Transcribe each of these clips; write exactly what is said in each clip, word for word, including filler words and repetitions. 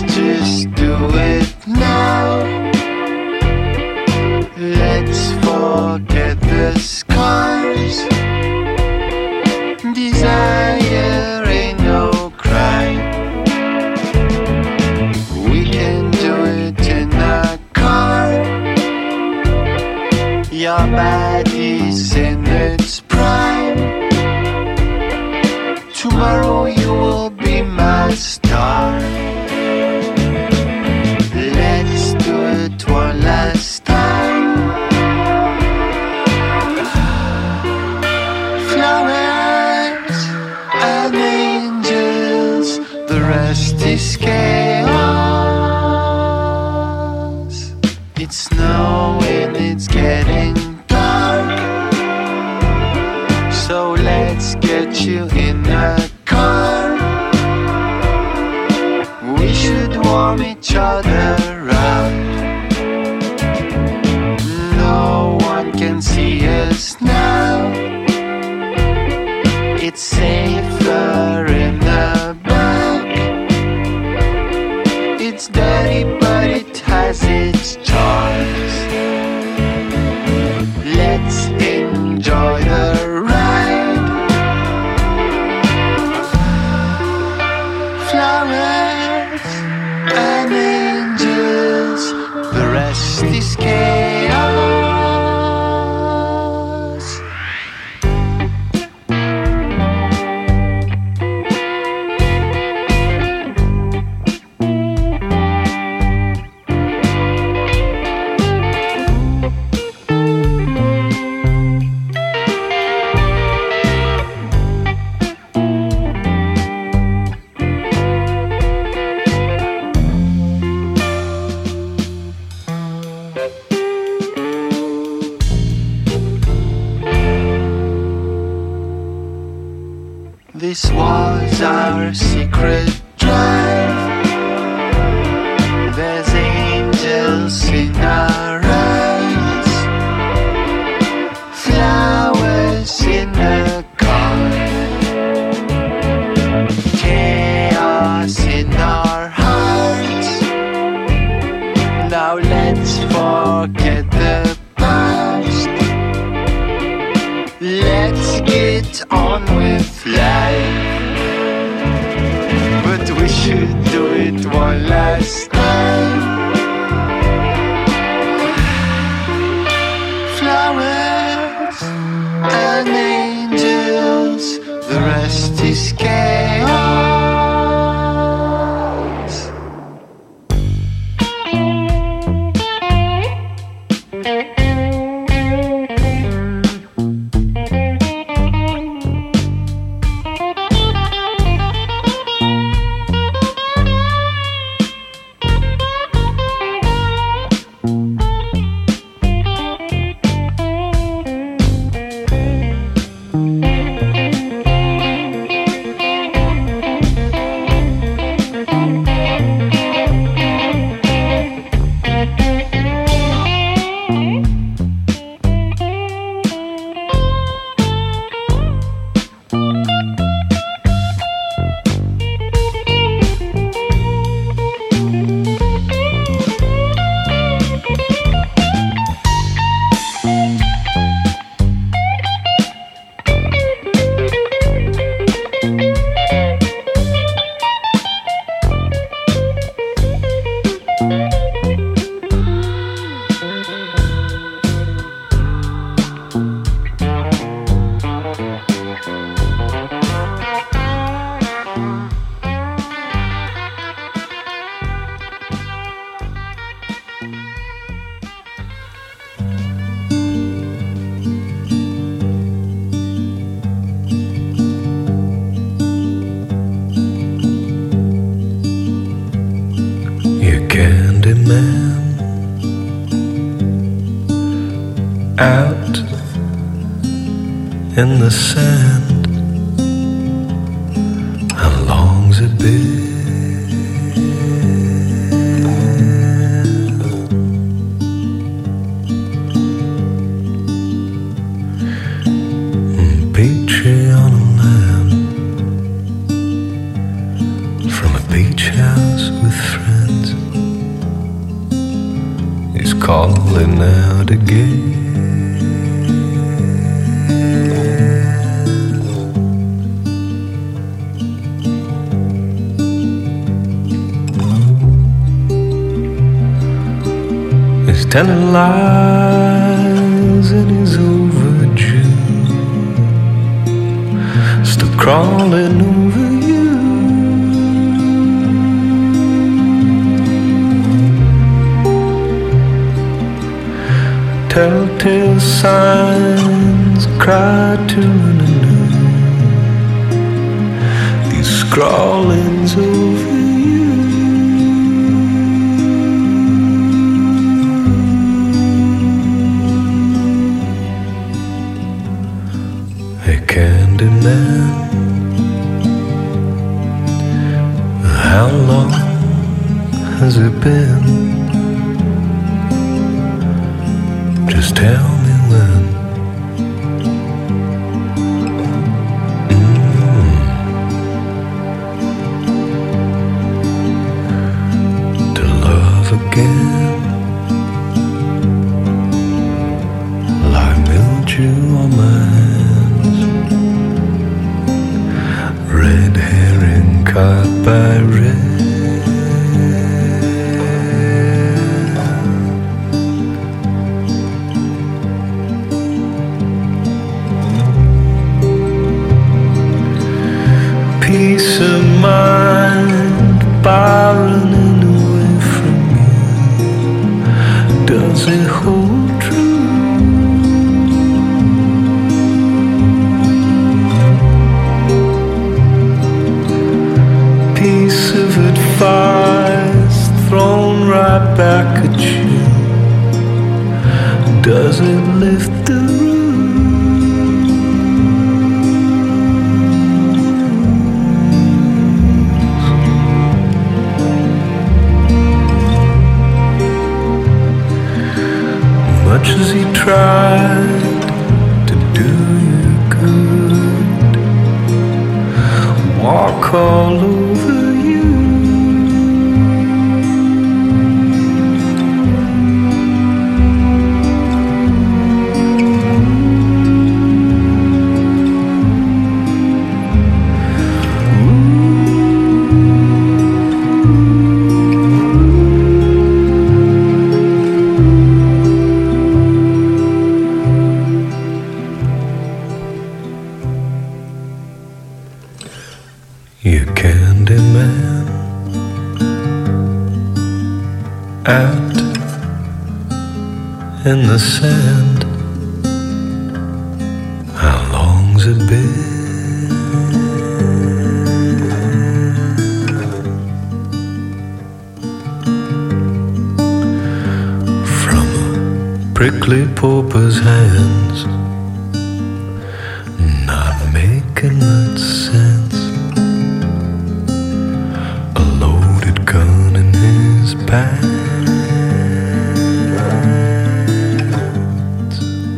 just do it now. Let's forget the scars. Desire ain't no crime. We can do it in a car. Your body's in its prime. Tomorrow you will be my star. Let's do it one last time. Flowers and angels, the rest is chaos. It's snowing, it's getting dark. So let's get you in a car. We should warm each other up. No one can see us now. It's safer in the back. It's dirty but it has its charms. Let's enjoy the ride. Flowers and angels, the rest is chaos. This was our secret drive. There's angels in our eyes. Flowers in the car. Chaos in our hearts. Now let's forget the past. Let's get on with life. But we should do it one last time. Flowers and angels, the rest is chaos. Out in the sand, how long's it been? Peachy on a lamb from a beach house with friends. He's calling out again. He's telling lies and he's overdue, still crawling over you. Telltale signs cry to an anew. These scrawlings over you. Hey, Candyman, how long has it been? Just tell me when. Mm. To love again, like mildew on my hands, red herring caught by red. Peace of mind barreling away from you. Does it hold true? Piece of advice thrown right back at you. Does it lift the roof? Much as he tried to do you good, walk all over you. You Candyman, out in the sand, how long's it been? From a prickly pauper's hands, not making much sense. Gun in his pants,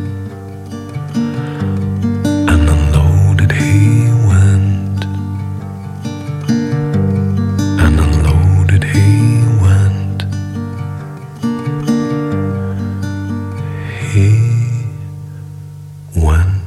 and unloaded he went, and unloaded he went. He went.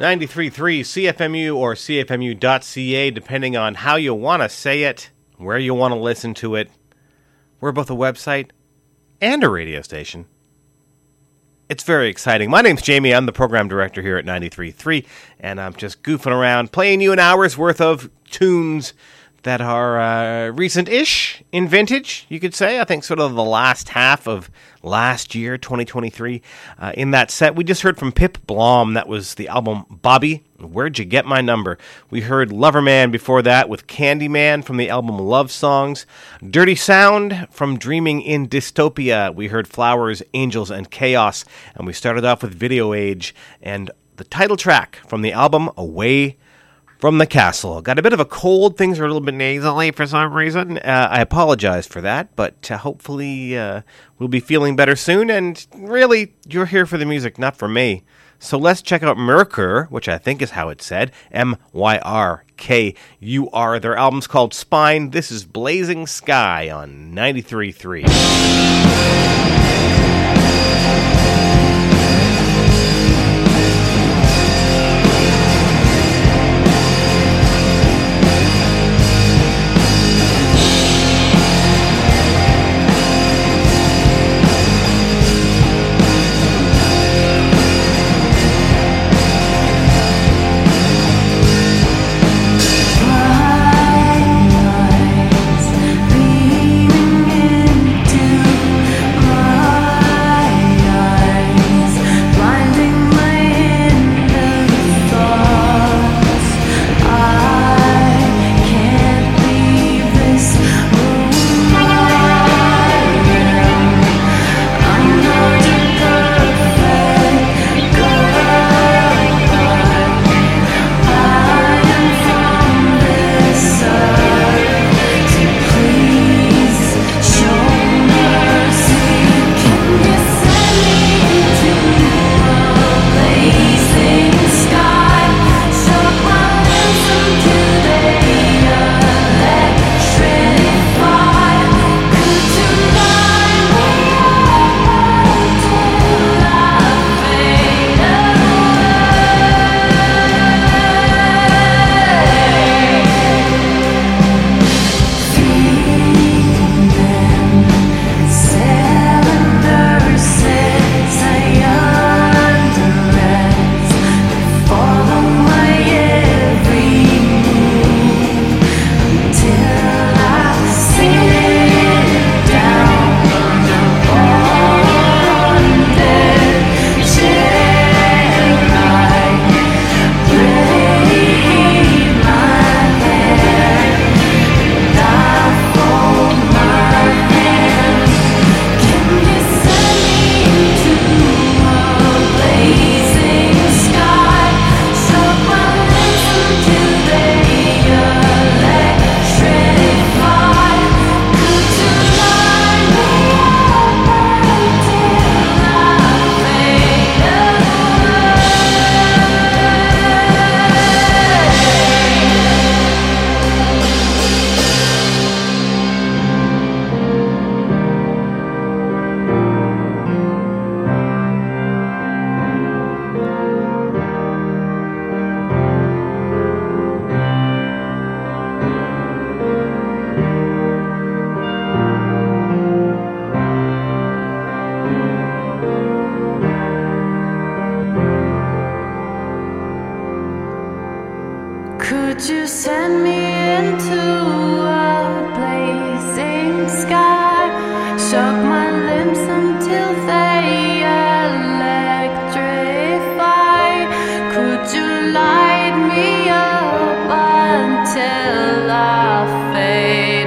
ninety-three point three C F M U or C F M U dot C A, depending on how you want to say it, where you want to listen to it. We're both a website and a radio station. It's very exciting. My name's Jamie. I'm the program director here at ninety-three point three, and I'm just goofing around, playing you an hour's worth of tunes that are uh, recent-ish in vintage, you could say. I think sort of the last half of last year, twenty twenty-three. Uh, in that set, we just heard from Pip Blom. That was the album Bobby, Where'd You Get My Number? We heard Loverman before that with Candyman from the album Love Songs. Dirty Sound from Dreaming in Dystopia. We heard Flowers, Angels, and Chaos. And we started off with Video Age and the title track from the album Away from the Castle. Got a bit of a cold. Things are a little bit nasally for some reason. Uh, I apologize for that, but uh, hopefully uh, we'll be feeling better soon. And really, you're here for the music, not for me. So let's check out Myrkur, which I think is how it's said. M Y R K U R. Their album's called Spine. This is Blazing Sky on ninety-three point three. Could you send me into a blazing sky? Shock my limbs until they electrify. Could you light me up until I fade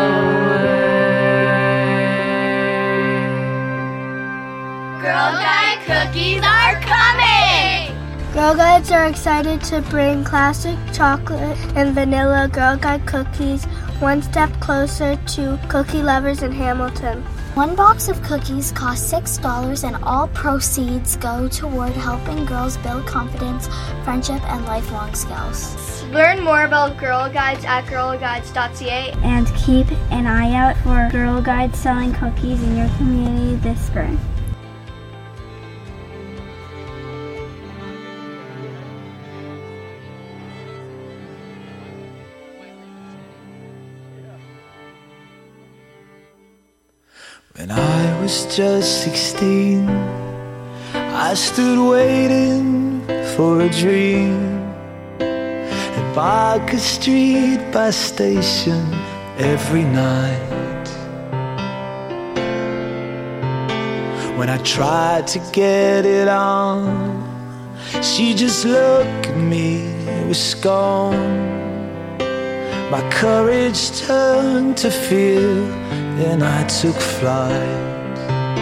away? Girl Guide cookies are coming! Girl Guides are excited to bring classic chocolate and vanilla Girl Guide cookies one step closer to cookie lovers in Hamilton. One box of cookies costs six dollars and all proceeds go toward helping girls build confidence, friendship, and lifelong skills. Learn more about Girl Guides at girl guides dot c a. And keep an eye out for Girl Guides selling cookies in your community this spring. When I was just sixteen, I stood waiting for a dream at Barker Street bus station every night. When I tried to get it on, she just looked at me with scorn. My courage turned to fear, and I took flight.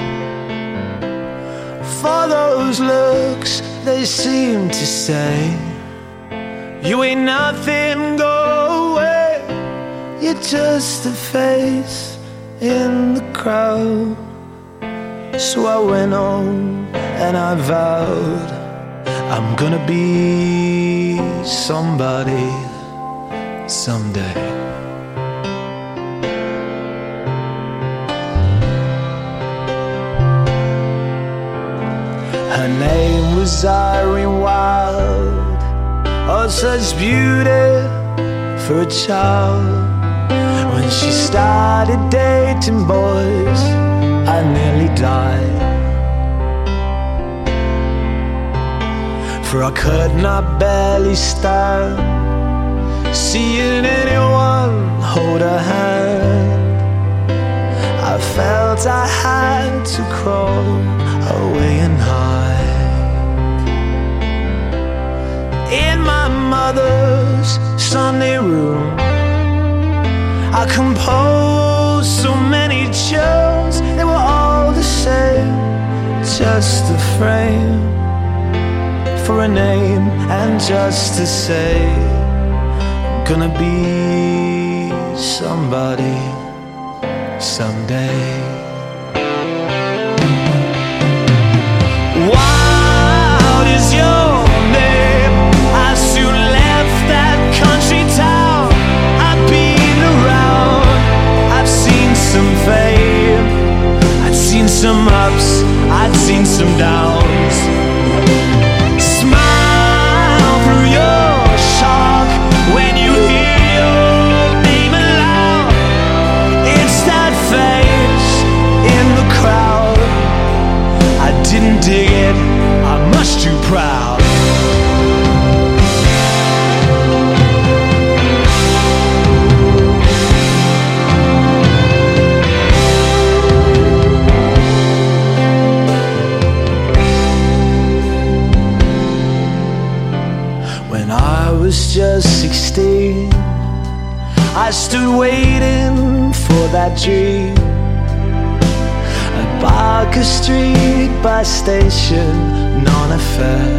For those looks, they seemed to say, you ain't nothing, go away. You're just a face in the crowd. So I went home and I vowed, I'm gonna be somebody someday. Her name was Irene Wild, oh such beauty for a child. When she started dating boys, I nearly died. For I could not barely stand seeing anyone hold her hand. I felt I had to crawl away and hide. In my mother's Sunday room, I composed so many tunes. They were all the same, just a frame for a name and just to say, I'm gonna be somebody someday. What is your name? I soon left that country town. I've been around, I've seen some fame, I'd seen some ups, I'd seen some downs. Smile through your shock when you hear your name aloud. It's that face in the crowd. I didn't dig it, I'm much too proud. When I was just sixteen, I stood waiting for that dream at Barker Street bus station, non-affair.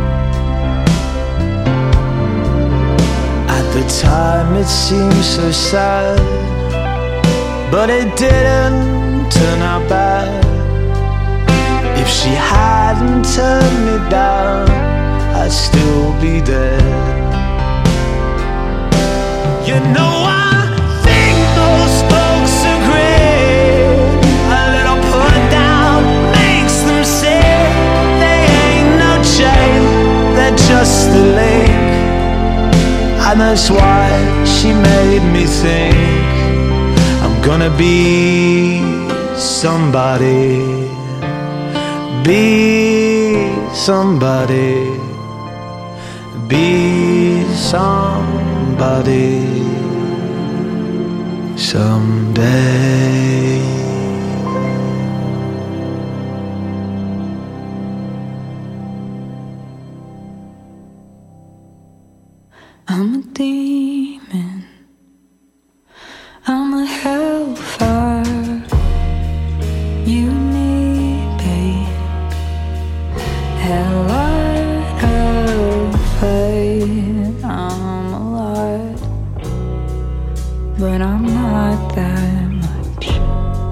At the time it seemed so sad, but it didn't turn out bad. If she hadn't turned me down, I'd still be dead. You know I think most folks agree. A little put down makes them sick. They ain't no chain, they're just a link. And that's why she made me think, I'm gonna be somebody, be somebody, be somebody someday. I'm a demon, I'm a hellfire. You need me, hell light of fate. I'm alive, but I'm not that much.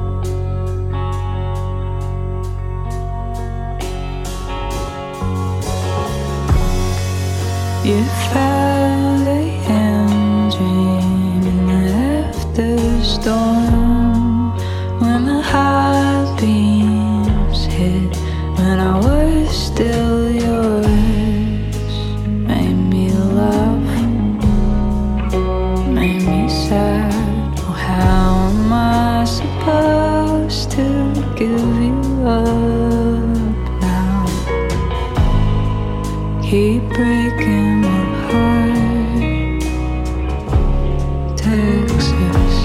keep breaking my heart. Texas.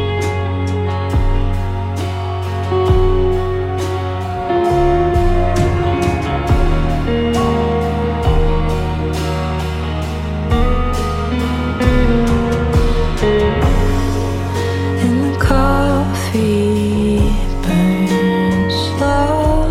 And the coffee burns slow,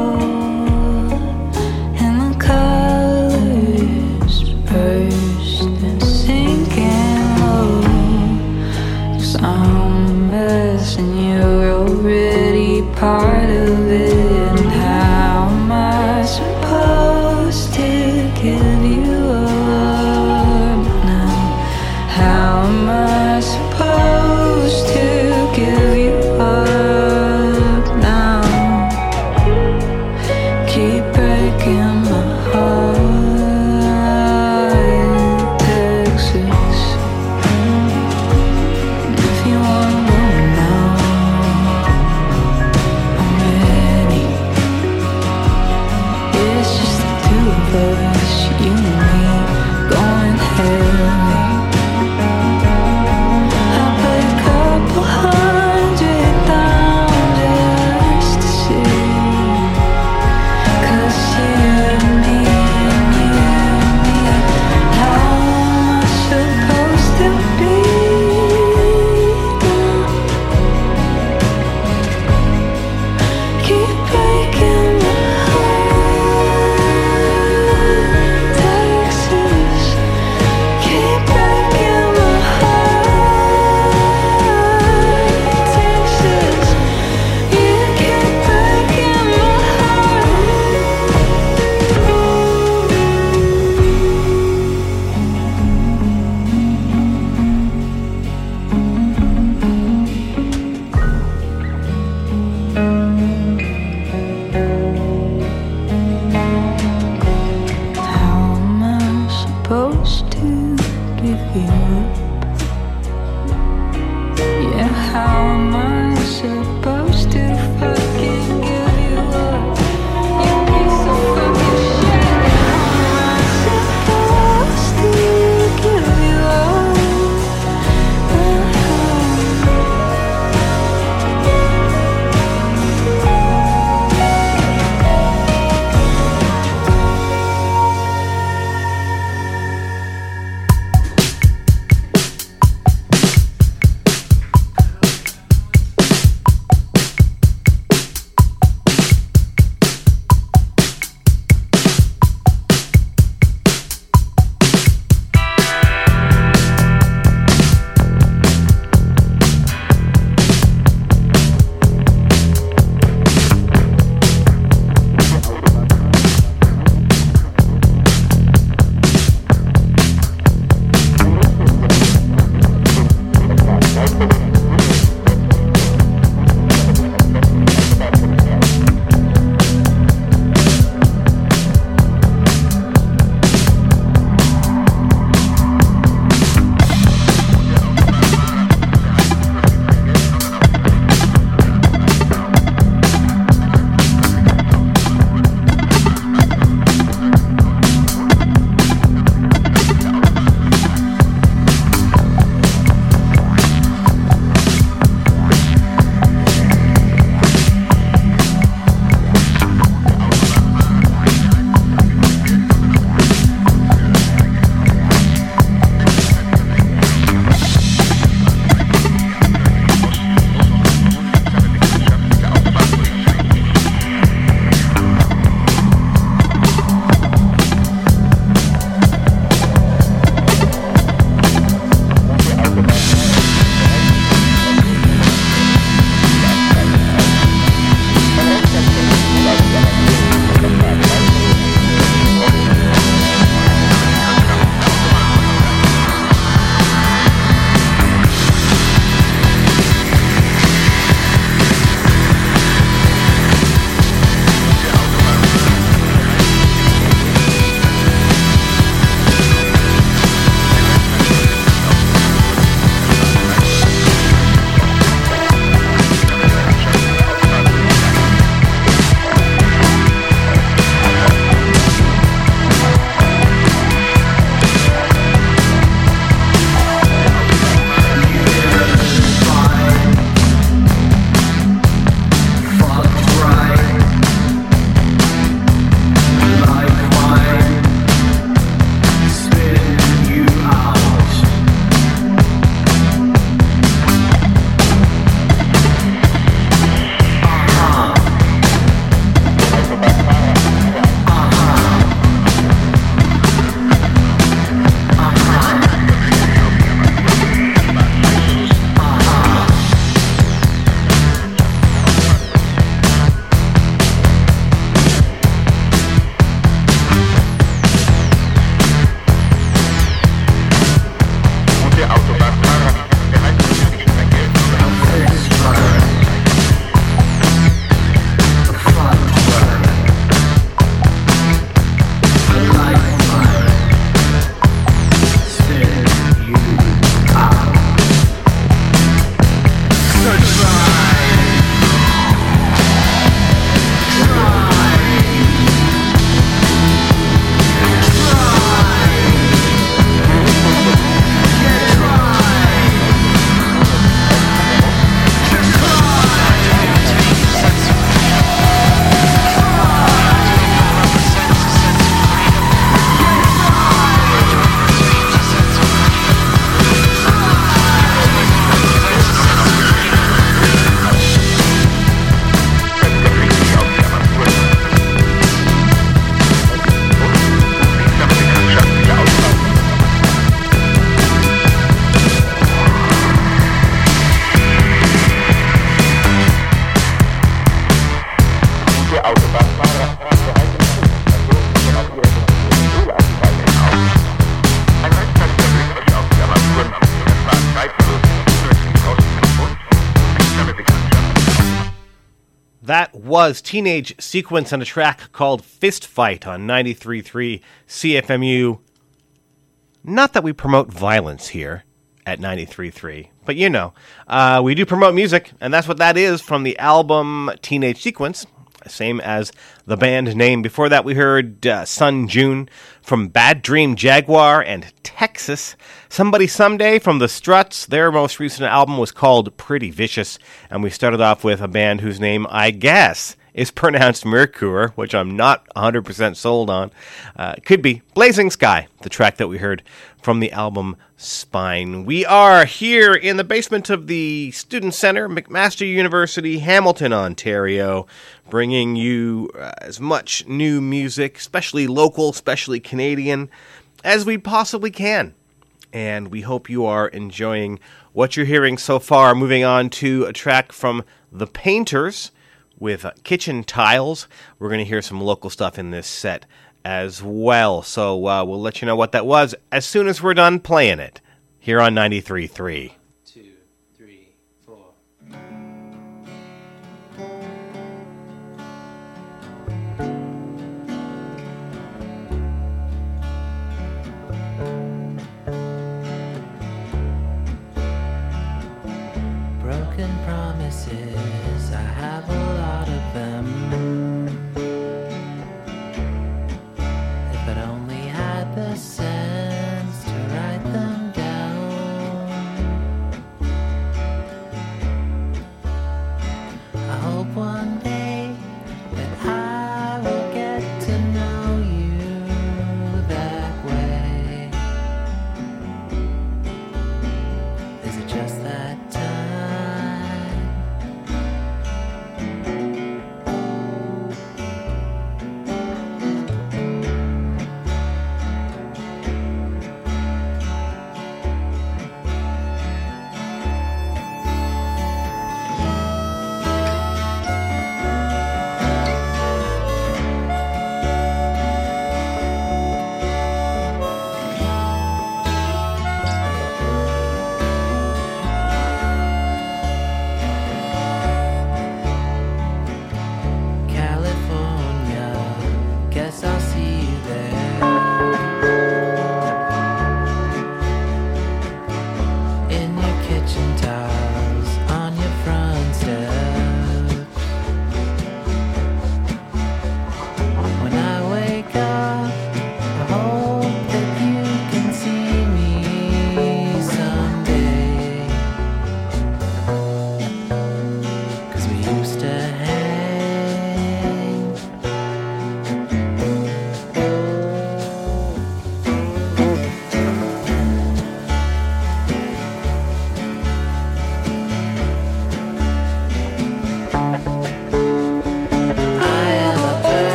and the colors burst and sink in low. 'Cause I'm a mess and you're already part of it. And how am I supposed to give you up now? How am I supposed to give you up now? Keep breaking my heart, Texas. And if you wanna go now, I'm ready. That was Teenage Sequence and a track called Fist Fight on ninety-three point three C F M U. Not that we promote violence here at ninety-three point three, but you know, uh, we do promote music, and that's what that is from the album Teenage Sequence, same as the band name. Before that, we heard uh, Sun June from Bad Dream Jaguar and Texas. Somebody Someday from The Struts. Their most recent album was called Pretty Vicious, and we started off with a band whose name, I guess, is pronounced Mercure, which I'm not one hundred percent sold on. Uh, could be Blazing Sky, the track that we heard from the album Spine. We are here in the basement of the Student Center, McMaster University, Hamilton, Ontario, bringing you uh, as much new music, especially local, especially Canadian, as we possibly can. And we hope you are enjoying what you're hearing so far. Moving on to a track from The Painters with uh, Kitchen Tiles. We're going to hear some local stuff in this set as well. So uh, we'll let you know what that was as soon as we're done playing it here on ninety-three point three. Two, three, four. Broken promises, I have a lot of them. If I'd only had the sense to write them down.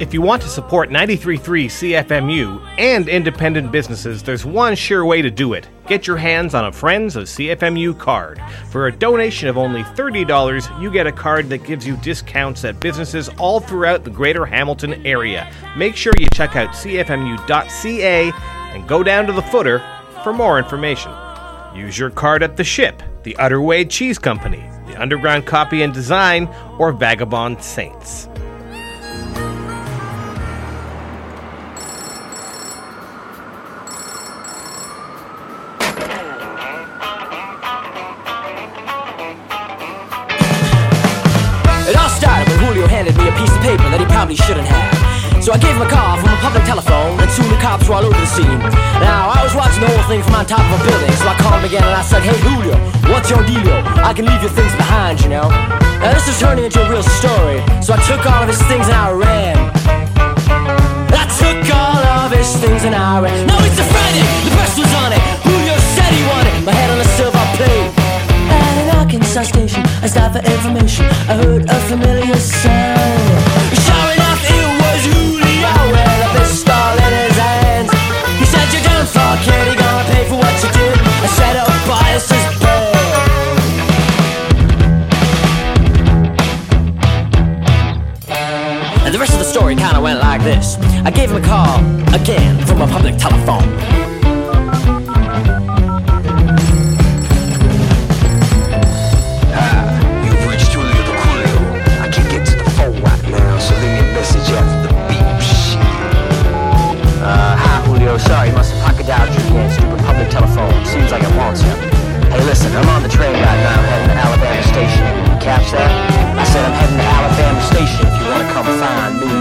If you want to support ninety-three point three C F M U and independent businesses, there's one sure way to do it. Get your hands on a Friends of C F M U card. For a donation of only thirty dollars, you get a card that gives you discounts at businesses all throughout the greater Hamilton area. Make sure you check out C F M U dot C A and go down to the footer for more information. Use your card at The Ship, the Utterway Cheese Company, the Underground Copy and Design, or Vagabond Saints. It all started when Julio handed me a piece of paper that he probably shouldn't have. So I gave him a call from a public telephone, and soon the cops were all over the scene. Now, I was watching the whole thing from on top of a building, so I called him again and I said, "Hey Julio, what's your dealio? I can leave your things behind, you know." Now this is turning into a real story, so I took all of his things and I ran. I took all of his things and I ran. Now it's a Friday, the press was on it. Julio said he wanted my head on a silver plate. At an Arkansas station, I stopped for information. I heard a familiar sound. Sure enough, it was Julio with a pistol in his hands. He said, "You're done for, kid. You're gonna pay for what you did." I said, "Oh, boy, this is bad." And the rest of the story kinda went like this. I gave him a call, again, from a public telephone. Sorry, you must have pocket dialed your again, stupid public telephone. Seems like it wants you. Hey, listen, I'm on the train right now. I'm heading to Alabama Station. You catch that? I said I'm heading to Alabama Station if you want to come find me.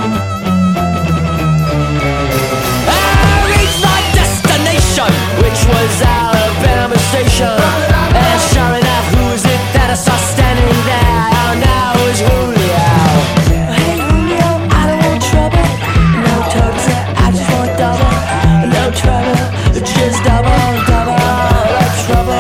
I reached my destination, which was Alabama Station. And sure enough, who is it that I saw standing there? Oh, now it was Julio. Hey, Julio, I don't want trouble. No trouble, I just want double. No trouble, just double, double, no trouble.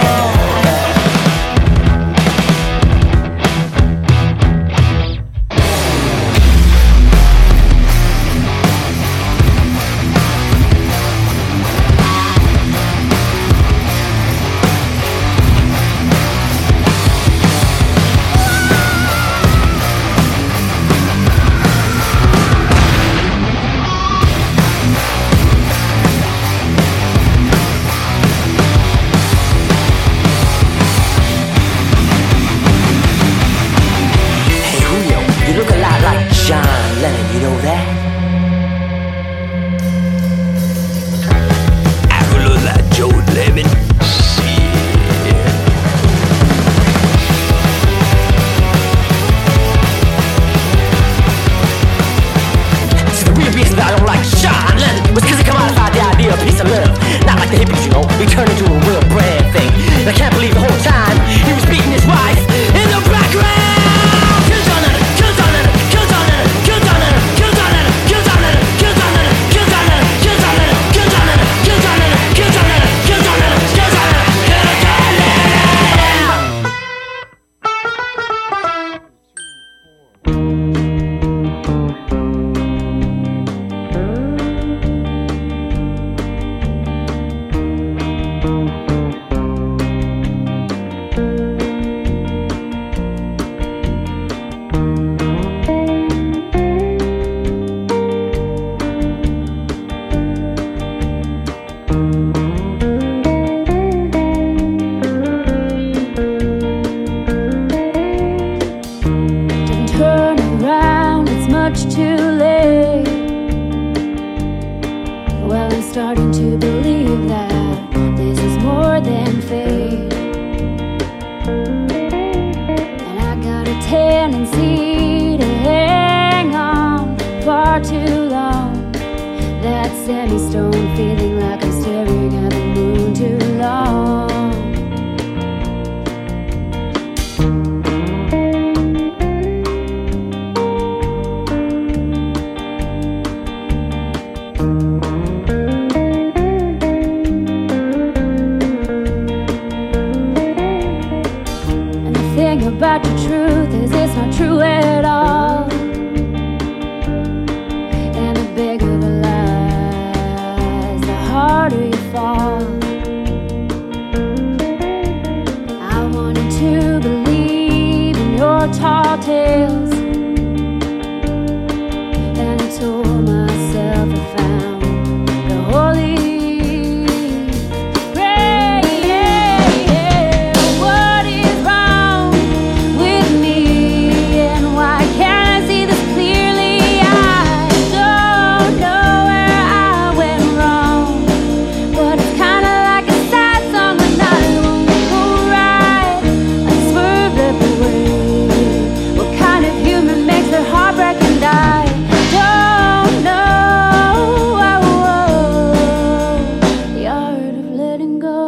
About the truth is it's not true at all. found the holy grail. What is wrong with me, and why can't I see this clearly? I don't know where I went wrong, but it's kinda like a sad song when I won't go right. I swerved every way. What kind of human makes their heart break and die? Don't know. The art of letting go.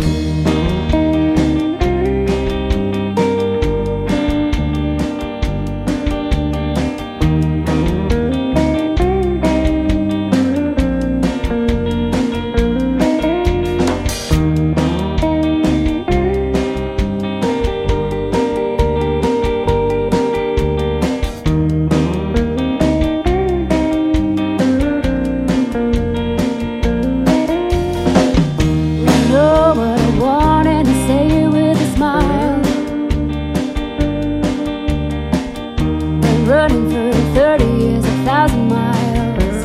I know what I want and I say it with a smile. Been running for thirty years, a thousand miles.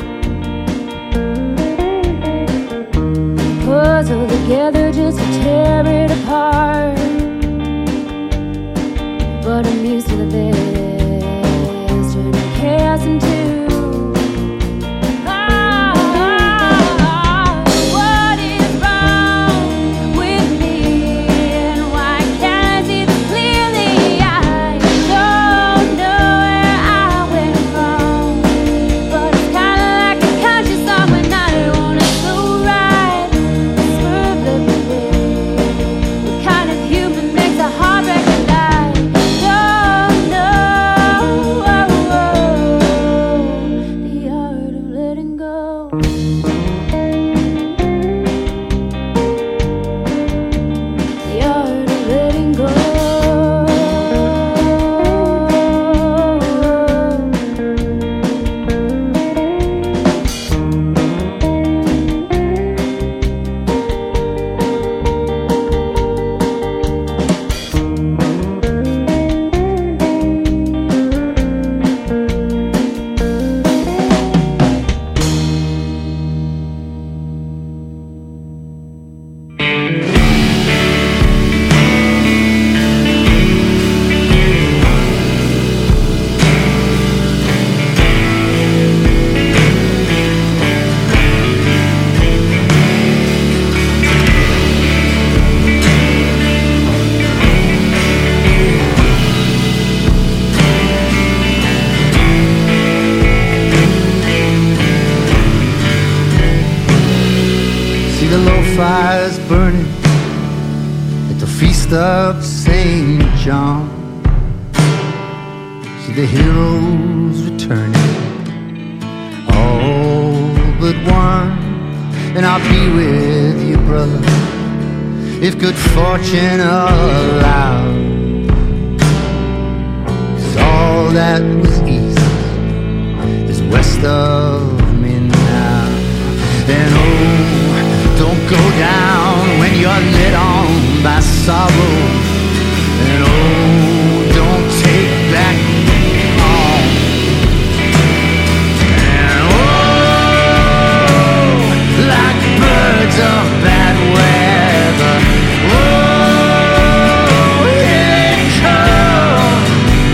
Puzzle together just to tear it apart. But I'm used to the best, turning chaos into what is wrong with me, and why can't I see this clearly? I don't know where I went wrong, but it's kinda like a conscious song when I don't wanna go right. I swerved every way. What kind of human makes a heart break and die? Don't know. The art of letting go. The art of letting go. See the low fires burning at the feast of Saint John. See the heroes returning, all but one. And I'll be with you, brother, if good fortune allows. 'Cause all that was east is west of me now. And oh, don't go down when you're lit on by sorrow. And oh, don't take back all. And oh, like birds of bad weather, oh, here it comes.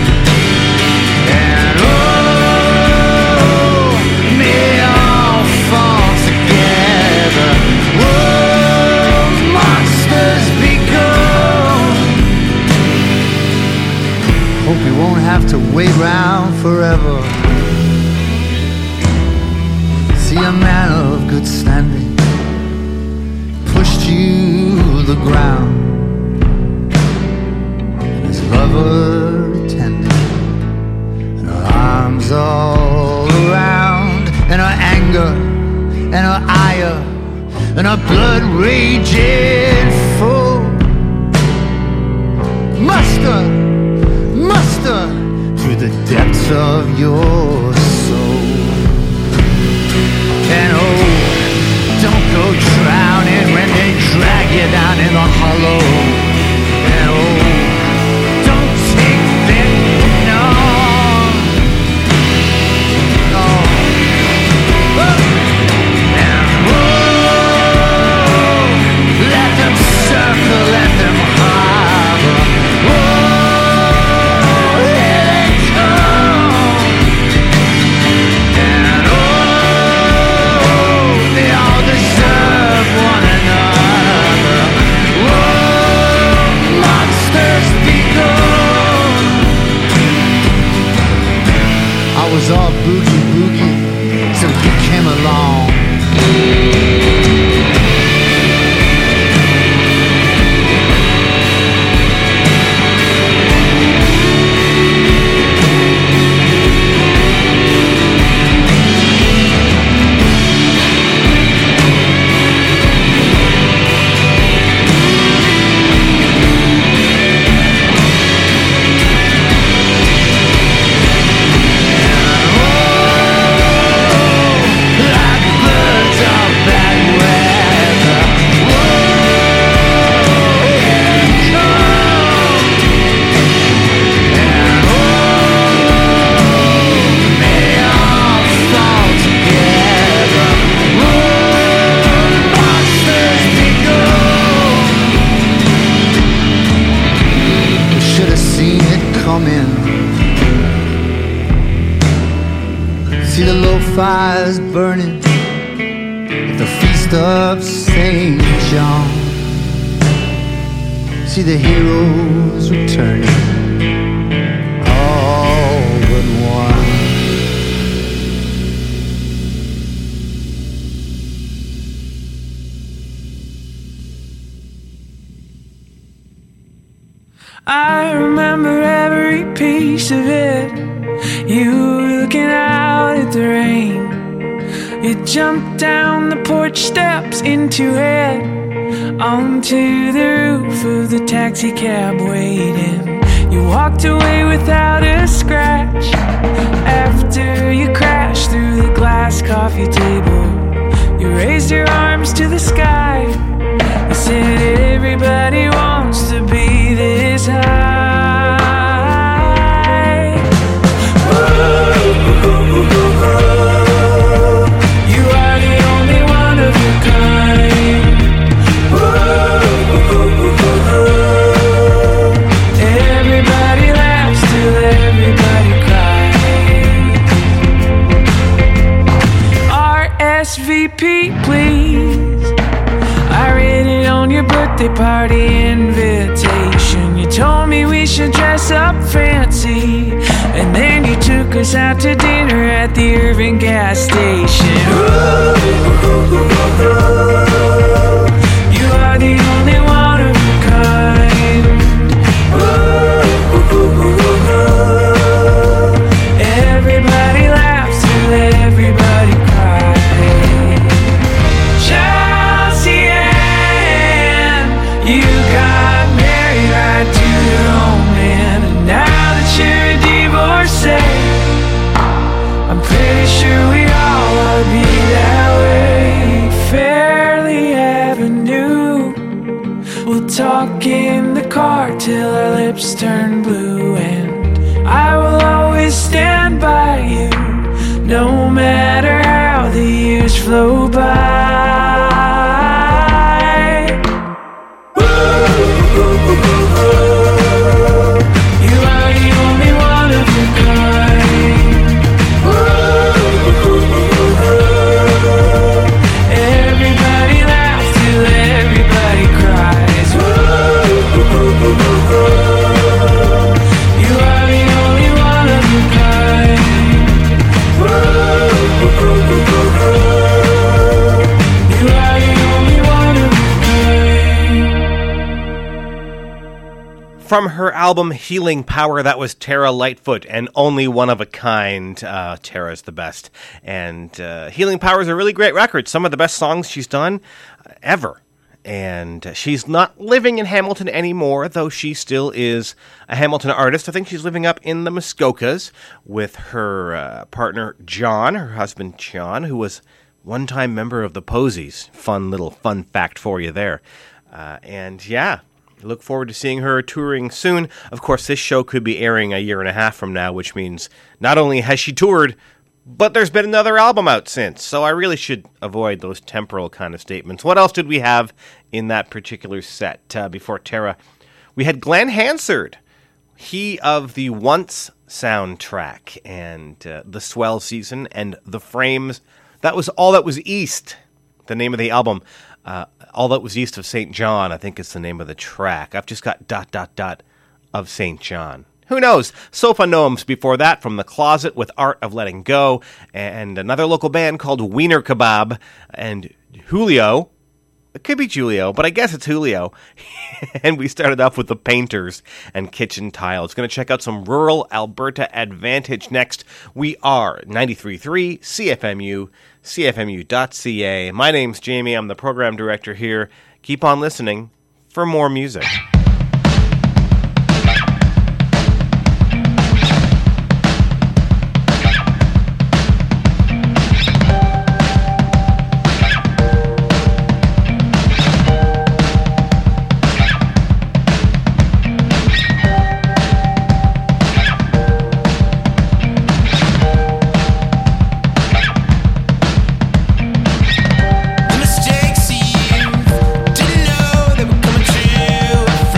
And oh, may all fall together. Oh, monsters be gone. Hope you won't have to wait round forever. See a man of good standing pushed you to the ground, and his lover attending, and her arms all around, and her anger, and her ire, and her blood raging full. Muster, muster through the depths of your soul. And oh, don't go drowning when they drag you down in the hollow. And oh, don't take them, no, no. Oh. all boogie boogie, so you came along. See the low fires burning at the feast of Saint John. See the heroes returning, all but one. I remember every piece of it. You were looking out at the rain. You jumped down the porch steps into it, onto the roof of the taxi cab waiting. You walked away without a scratch after you crashed through the glass coffee table. You raised your arms to the sky. You said everybody wants to be this high. You are the only one of your kind. Everybody laughs till everybody cries. R S V P, please. I read it on your birthday party invitation. You told me we should dress up fancy, and then you took us out to dinner at the Irving gas station. You are the only one of your kind. Everybody laughs till everybody cries. Chelsea Ann, you got married right to your own man, and now that you're a divorcee, I'm pretty sure we all ought to be that way. Fairly Avenue, we'll talk in the car till our lips turn blue, and I will always stand by you, no matter how the years flow by. You are the only one of your kind. Everybody laughs till everybody cries. You are the only one of your kind. You are the only one of your kind. From her album Healing Power, that was Tara Lightfoot, and Only One of a Kind. Uh, Tara's the best. And uh, Healing Power is a really great record. Some of the best songs she's done uh, ever. And uh, she's not living in Hamilton anymore, though she still is a Hamilton artist. I think she's living up in the Muskokas with her uh, partner John, her husband John, who was one-time member of the Posies. Fun little fun fact for you there. Uh, and yeah, look forward to seeing her touring soon. Of course, this show could be airing a year and a half from now, which means not only has she toured, but there's been another album out since. So I really should avoid those temporal kind of statements. What else did we have in that particular set uh, before Tara? We had Glenn Hansard, he of the Once soundtrack and uh, the Swell Season and The Frames. That was All That Was East, the name of the album. Uh, All That Was East of Saint John, I think is the name of the track. I've just got dot, dot, dot of Saint John. Who knows? Sofa Gnomes before that from The Closet with Art of Letting Go, and another local band called Wiener Kebab, and Julio. It could be Julio, but I guess it's Julio. And we started off with The Painters and Kitchen Tiles. Going to check out some rural Alberta Advantage next. We are ninety-three point three C F M U, C F M U dot C A. My name's Jamie. I'm the program director here. Keep on listening for more music. Mistakes you didn't know they were coming true.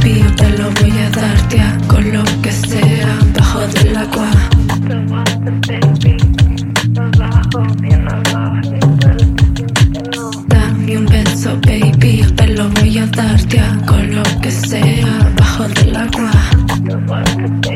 baby, yo te lo voy a dar, tía, con lo que sea, bajo del agua. Dame un beso, baby, yo te lo voy a dar, tía, con lo que sea, bajo del agua.